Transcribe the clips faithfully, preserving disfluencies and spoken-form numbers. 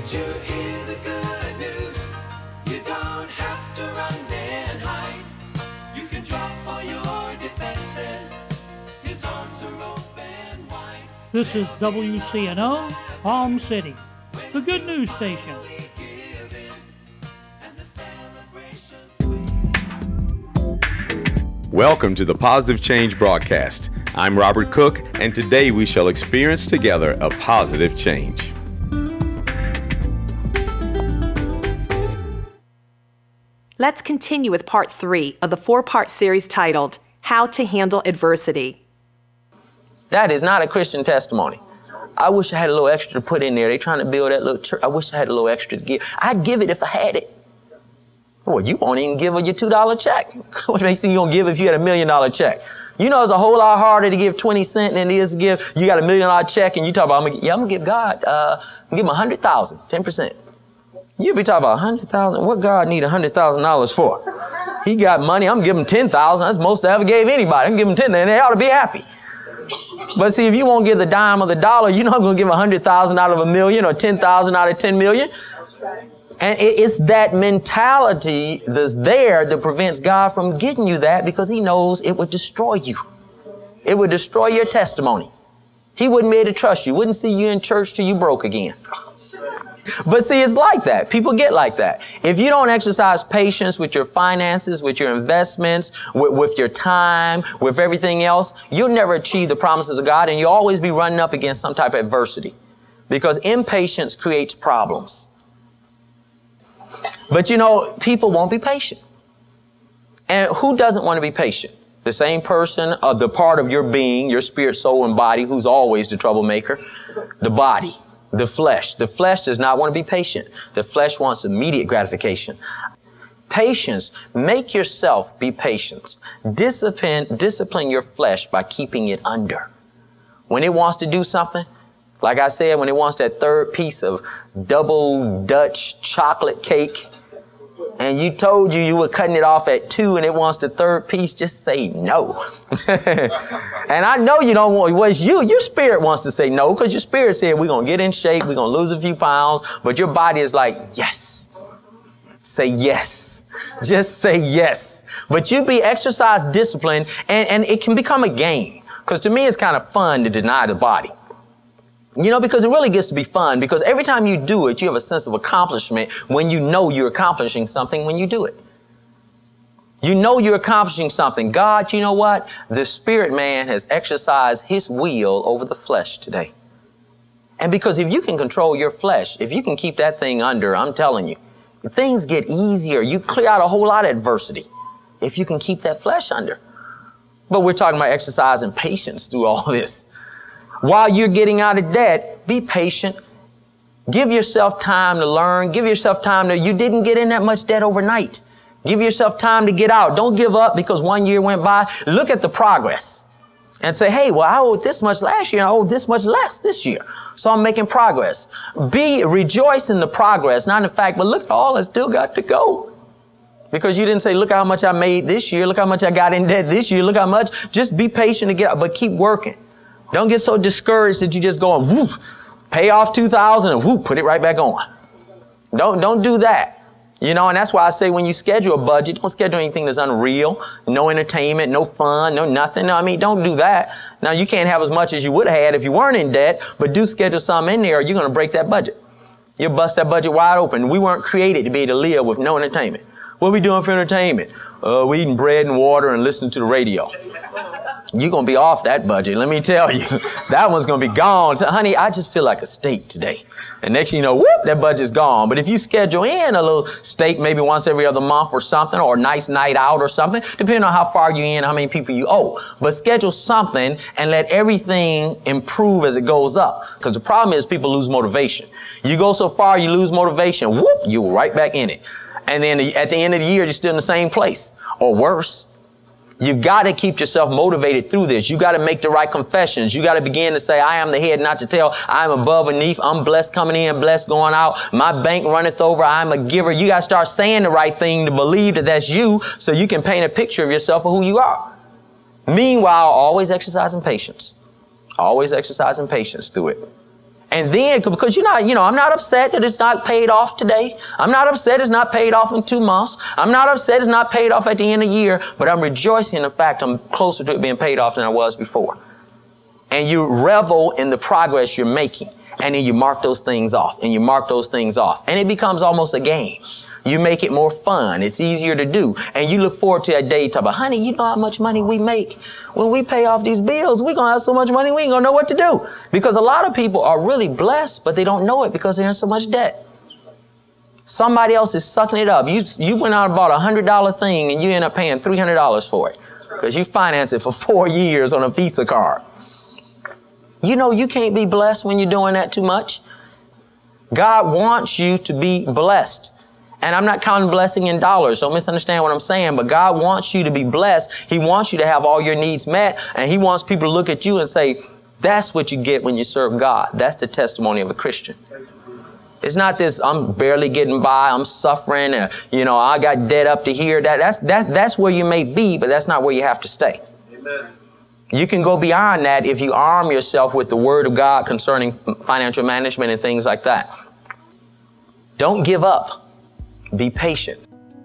Can't you hear the good news? You don't have to run and hide. You can drop all your defenses. His arms are open wide. This is W C N O, Palm City, the good news station. Welcome to the Positive Change broadcast. I'm Robert Cook, and today we shall experience together a positive change. Let's continue with part three of the four-part series titled, How to Handle Adversity. That is not a Christian testimony. I wish I had a little extra to put in there. They're trying to build that little church. I wish I had a little extra to give. I'd give it if I had it. Well, you won't even give her your two dollar check. What makes you gonna give if you had a million dollar check? You know, it's a whole lot harder to give twenty cents than it is to give, you got a million dollar check and you talk about, I'm gonna, yeah, I'm gonna give God, uh, I'm gonna give him a hundred thousand, ten percent. You be talking about a hundred thousand. What God need a hundred thousand dollars for? He got money. I'm giving him ten thousand. That's most I ever gave anybody. I'm giving him ten, and they ought to be happy. But see, if you won't give the dime or the dollar, you're not going to give a hundred thousand out of a million or ten thousand out of ten million. And it's that mentality that's there that prevents God from getting you that, because he knows it would destroy you. It would destroy your testimony. He wouldn't be able to trust you. Wouldn't see you in church till you broke again. But see, it's like that. People get like that. If you don't exercise patience with your finances, with your investments, with, with your time, with everything else, you'll never achieve the promises of God, and you'll always be running up against some type of adversity, because impatience creates problems. But you know, people won't be patient. And who doesn't want to be patient? The same person of the part of your being, your spirit, soul, and body, who's always the troublemaker, the body. The flesh. The flesh does not want to be patient. The flesh wants immediate gratification. Patience. Make yourself be patient. Discipline, discipline your flesh by keeping it under. When it wants to do something, like I said, when it wants that third piece of double Dutch chocolate cake, and you told you you were cutting it off at two and it wants the third piece, just say no. And I know you don't want, well, it's you, your spirit wants to say no, because your spirit said, we're going to get in shape, we're going to lose a few pounds, but your body is like, yes. Say yes. Just say yes. But you be exercise discipline, and, and it can become a game. Because to me, it's kind of fun to deny the body. You know, because it really gets to be fun, because every time you do it, you have a sense of accomplishment when you know you're accomplishing something when you do it. You know you're accomplishing something. God, you know what? The spirit man has exercised his will over the flesh today. And because if you can control your flesh, if you can keep that thing under, I'm telling you, things get easier. You clear out a whole lot of adversity if you can keep that flesh under. But we're talking about exercising patience through all this. While you're getting out of debt, be patient. Give yourself time to learn. Give yourself time to, you didn't get in that much debt overnight. Give yourself time to get out. Don't give up because one year went by. Look at the progress and say, hey, well, I owed this much last year. I owe this much less this year. So I'm making progress. Be, rejoice in the progress, not in the fact, but look at all I still got to go. Because you didn't say, look how much I made this year. Look how much I got in debt this year. Look how much. Just be patient to get out, but keep working. Don't get so discouraged that you just go and whoop, pay off two thousand and whoop, put it right back on. Don't, don't do that. You know, and that's why I say when you schedule a budget, don't schedule anything that's unreal, no entertainment, no fun, no nothing. No, I mean, don't do that. Now, you can't have as much as you would have had if you weren't in debt, but do schedule something in there or you're going to break that budget. You'll bust that budget wide open. We weren't created to be able to live with no entertainment. What are we doing for entertainment? Uh, we eating bread and water and listening to the radio. You're going to be off that budget. Let me tell you, that one's going to be gone. So, honey, I just feel like a steak today. And next thing you know, whoop, that budget's gone. But if you schedule in a little steak maybe once every other month or something, or a nice night out or something, depending on how far you're in, how many people you owe. But schedule something and let everything improve as it goes up. Because the problem is people lose motivation. You go so far, you lose motivation, whoop, you're right back in it. And then at the end of the year, you're still in the same place or worse. You got to keep yourself motivated through this. You got to make the right confessions. You got to begin to say, I am the head, not the tail. I am above and beneath. I'm blessed coming in, blessed going out. My bank runneth over. I'm a giver. You got to start saying the right thing to believe that that's you, so you can paint a picture of yourself of who you are. Meanwhile, always exercising patience. Always exercising patience through it. And then, because you're not, you know, I'm not upset that it's not paid off today. I'm not upset it's not paid off in two months. I'm not upset it's not paid off at the end of the year, but I'm rejoicing in the fact I'm closer to it being paid off than I was before. And you revel in the progress you're making. And then you mark those things off and you mark those things off. And it becomes almost a game. You make it more fun. It's easier to do. And you look forward to that day. You talk about, honey, you know how much money we make? When we pay off these bills, we're going to have so much money, we ain't going to know what to do. Because a lot of people are really blessed, but they don't know it because they're in so much debt. Somebody else is sucking it up. You, you went out and bought a one hundred dollar thing and you end up paying three hundred dollars for it because you financed it for four years on a Visa card. You know you can't be blessed when you're doing that too much. God wants you to be blessed. And I'm not counting blessing in dollars. Don't misunderstand what I'm saying. But God wants you to be blessed. He wants you to have all your needs met. And he wants people to look at you and say, that's what you get when you serve God. That's the testimony of a Christian. It's not this, I'm barely getting by, I'm suffering, and, you know, I got debt up to here. That, that's, that, that's where you may be, but that's not where you have to stay. Amen. You can go beyond that if you arm yourself with the Word of God concerning financial management and things like that. Don't give up. Be patient.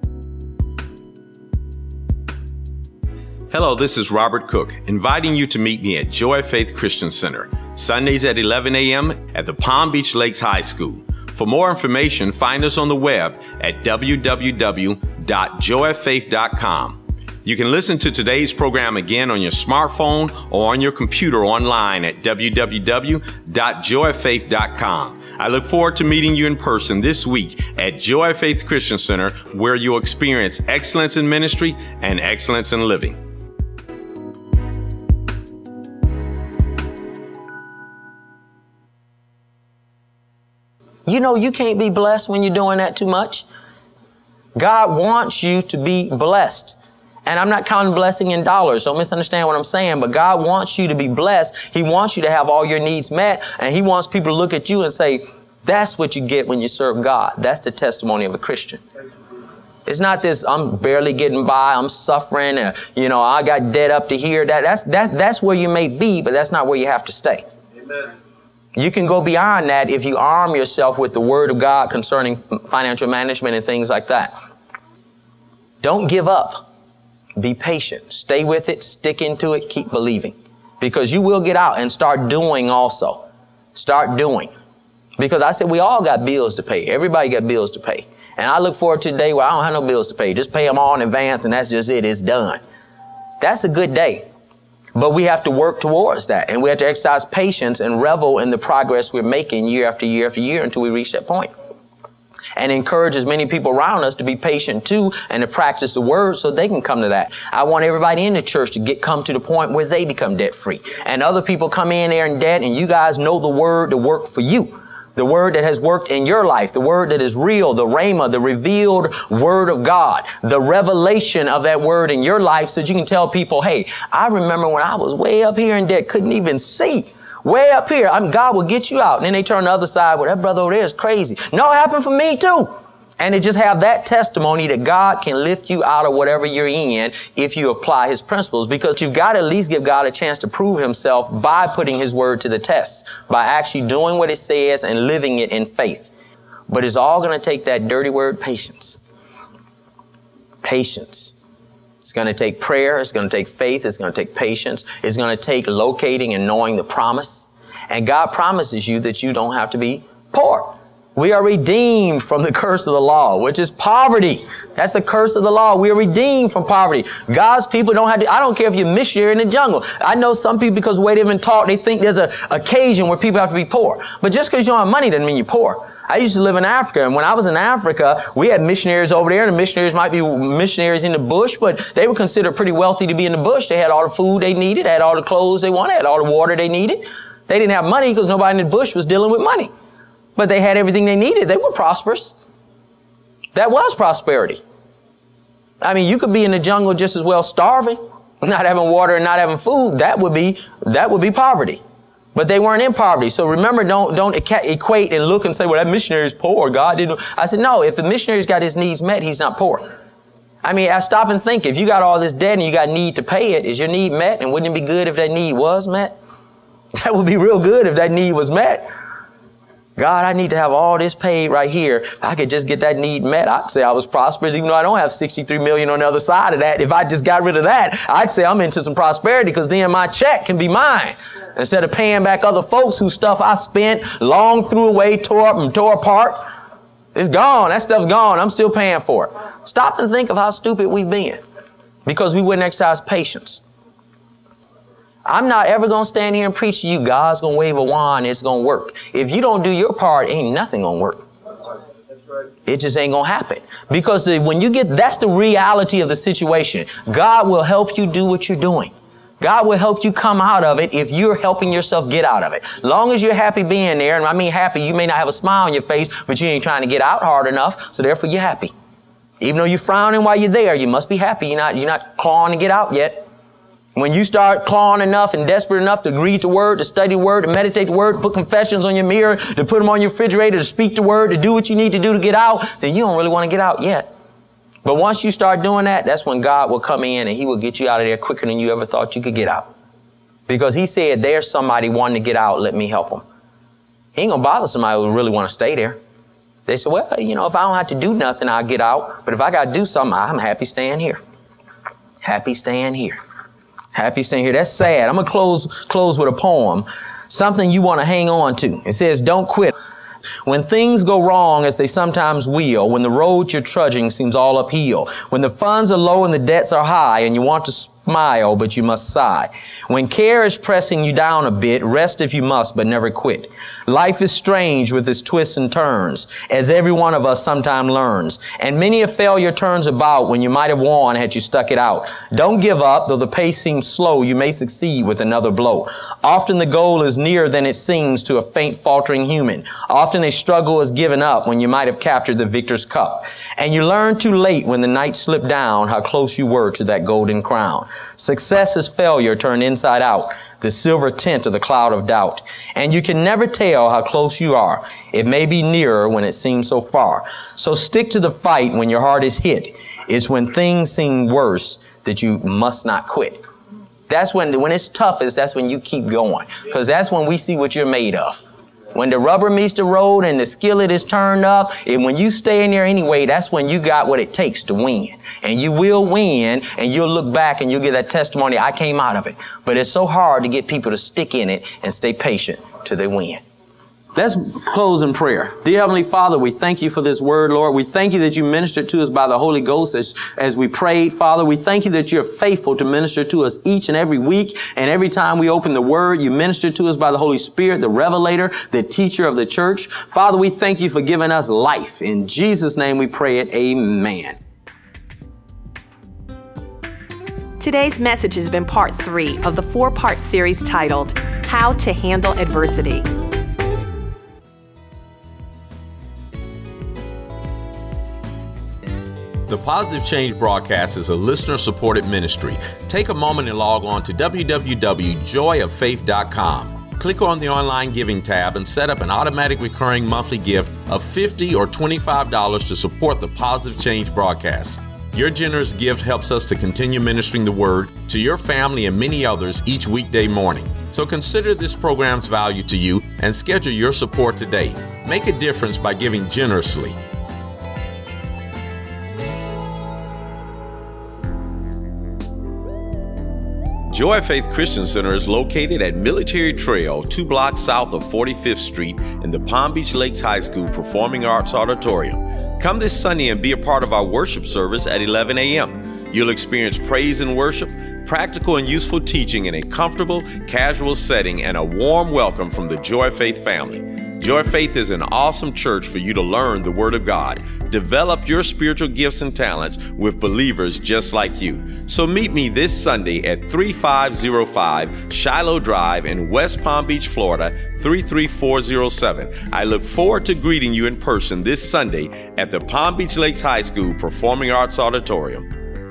Hello, this is Robert Cook, inviting you to meet me at Joy Faith Christian Center, Sundays at eleven a.m. at the Palm Beach Lakes High School. For more information, find us on the web at w w w dot joy faith dot com. You can listen to today's program again on your smartphone or on your computer online at w w w dot joy faith dot com. I look forward to meeting you in person this week at Joy Faith Christian Center, where you'll experience excellence in ministry and excellence in living. You know you can't be blessed when you're doing that too much. God wants you to be blessed. And I'm not counting blessing in dollars. Don't misunderstand what I'm saying. But God wants you to be blessed. He wants you to have all your needs met. And he wants people to look at you and say, that's what you get when you serve God. That's the testimony of a Christian. It's not this, I'm barely getting by, I'm suffering, and, you know, I got debt up to here. That, that's, that, that's where you may be, but that's not where you have to stay. Amen. You can go beyond that if you arm yourself with the Word of God concerning financial management and things like that. Don't give up. Be patient. Stay with it. Stick into it. Keep believing. Because you will get out and start doing also. Start doing. Because I said we all got bills to pay. Everybody got bills to pay. And I look forward to the day where I don't have no bills to pay. Just pay them all in advance and that's just it. It's done. That's a good day. But we have to work towards that. And we have to exercise patience and revel in the progress we're making year after year after year until we reach that point. And encourage as many people around us to be patient too and to practice the Word so they can come to that. I want everybody in the church to get come to the point where they become debt free. And other people come in there in debt and you guys know the Word to work for you. The Word that has worked in your life, the Word that is real, the Rhema, the revealed Word of God, the revelation of that Word in your life so that you can tell people, hey, I remember when I was way up here in debt, couldn't even see. Way up here, I mean, God will get you out. And then they turn on the other side, well, that brother over there is crazy. No, it happened for me too. And they just have that testimony that God can lift you out of whatever you're in if you apply His principles. Because you've got to at least give God a chance to prove Himself by putting His Word to the test, by actually doing what it says and living it in faith. But it's all going to take that dirty word, patience. Patience. It's going to take prayer. It's going to take faith. It's going to take patience. It's going to take locating and knowing the promise. And God promises you that you don't have to be poor. We are redeemed from the curse of the law, which is poverty. That's the curse of the law. We are redeemed from poverty. God's people don't have to, I don't care if you're a missionary in the jungle. I know some people, because the way they've been taught, they think there's an occasion where people have to be poor. But just because you don't have money doesn't mean you're poor. I used to live in Africa, and when I was in Africa, we had missionaries over there, and the missionaries might be missionaries in the bush, but they were considered pretty wealthy to be in the bush. They had all the food they needed, had all the clothes they wanted, had all the water they needed. They didn't have money because nobody in the bush was dealing with money. But they had everything they needed. They were prosperous. That was prosperity. I mean, you could be in the jungle just as well starving, not having water and not having food. That would be, that would be poverty. But they weren't in poverty. So remember, don't, don't equate and look and say, well, that missionary is poor. God didn't. I said, no, if the missionary's got his needs met, he's not poor. I mean, I stop and think, if you got all this debt and you got need to pay it, is your need met? And wouldn't it be good if that need was met? That would be real good if that need was met. God, I need to have all this paid right here. If I could just get that need met, I'd say I was prosperous, even though I don't have sixty-three million on the other side of that. If I just got rid of that, I'd say I'm into some prosperity, because then my check can be mine. Instead of paying back other folks whose stuff I spent, long threw away, tore up and tore apart. It's gone. That stuff's gone. I'm still paying for it. Stop and think of how stupid we've been because we wouldn't exercise patience. I'm not ever going to stand here and preach to you, God's going to wave a wand, it's going to work. If you don't do your part, ain't nothing going to work. It just ain't going to happen. Because the, when you get, that's the reality of the situation. God will help you do what you're doing. God will help you come out of it if you're helping yourself get out of it. Long as you're happy being there, and I mean happy, you may not have a smile on your face, but you ain't trying to get out hard enough, so therefore you're happy. Even though you're frowning while you're there, you must be happy. You're not, you're not clawing to get out yet. When you start clawing enough and desperate enough to read the word, to study the word, to meditate the word, to put confessions on your mirror, to put them on your refrigerator, to speak the word, to do what you need to do to get out, then you don't really want to get out yet. But once you start doing that, that's when God will come in and he will get you out of there quicker than you ever thought you could get out. Because he said, there's somebody wanting to get out, let me help them. He ain't going to bother somebody who really want to stay there. They say, well, you know, if I don't have to do nothing, I'll get out. But if I got to do something, I'm happy staying here. Happy staying here. Happy staying here. That's sad. I'm going to close, close with a poem. Something you want to hang on to. It says, don't quit. When things go wrong, as they sometimes will, when the road you're trudging seems all uphill, when the funds are low and the debts are high and you want to smile, but you must sigh. When care is pressing you down a bit, rest if you must, but never quit. Life is strange with its twists and turns, as every one of us sometime learns. And many a failure turns about when you might have won had you stuck it out. Don't give up, though the pace seems slow, you may succeed with another blow. Often the goal is nearer than it seems to a faint, faltering human. Often a struggle is given up when you might have captured the victor's cup. And you learn too late when the night slipped down how close you were to that golden crown. Success is failure turned inside out, the silver tint of the cloud of doubt. And you can never tell how close you are. It may be nearer when it seems so far. So stick to the fight when your heart is hit. It's when things seem worse that you must not quit. That's when, when it's toughest, that's when you keep going. Because that's when we see what you're made of. When the rubber meets the road and the skillet is turned up, and when you stay in there anyway, that's when you got what it takes to win. And you will win, and you'll look back and you'll get that testimony, I came out of it. But it's so hard to get people to stick in it and stay patient till they win. Let's close in prayer. Dear Heavenly Father, we thank you for this word, Lord. We thank you that you ministered to us by the Holy Ghost as, as we prayed, Father. We thank you that you're faithful to minister to us each and every week. And every time we open the word, you minister to us by the Holy Spirit, the revelator, the teacher of the church. Father, we thank you for giving us life. In Jesus' name we pray it. Amen. Today's message has been part three of the four-part series titled, How to Handle Adversity. The Positive Change Broadcast is a listener-supported ministry. Take a moment and log on to w w w dot joy of faith dot com. Click on the online giving tab and set up an automatic recurring monthly gift of fifty dollars or twenty-five dollars to support the Positive Change Broadcast. Your generous gift helps us to continue ministering the word to your family and many others each weekday morning. So consider this program's value to you and schedule your support today. Make a difference by giving generously. Joy of Faith Christian Center is located at Military Trail, two blocks south of forty-fifth Street in the Palm Beach Lakes High School Performing Arts Auditorium. Come this Sunday and be a part of our worship service at eleven a m You'll experience praise and worship, practical and useful teaching in a comfortable, casual setting, and a warm welcome from the Joy of Faith family. Joy of Faith is an awesome church for you to learn the Word of God, develop your spiritual gifts and talents with believers just like you. So meet me this Sunday at thirty-five oh five Shiloh Drive in West Palm Beach, Florida, three three four oh seven. I look forward to greeting you in person this Sunday at the Palm Beach Lakes High School Performing Arts Auditorium.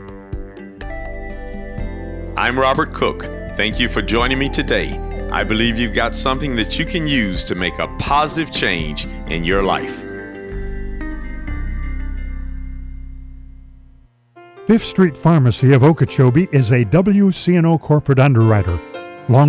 I'm Robert Cook. Thank you for joining me today. I believe you've got something that you can use to make a positive change in your life. Fifth Street Pharmacy of Okeechobee is a W C N O corporate underwriter.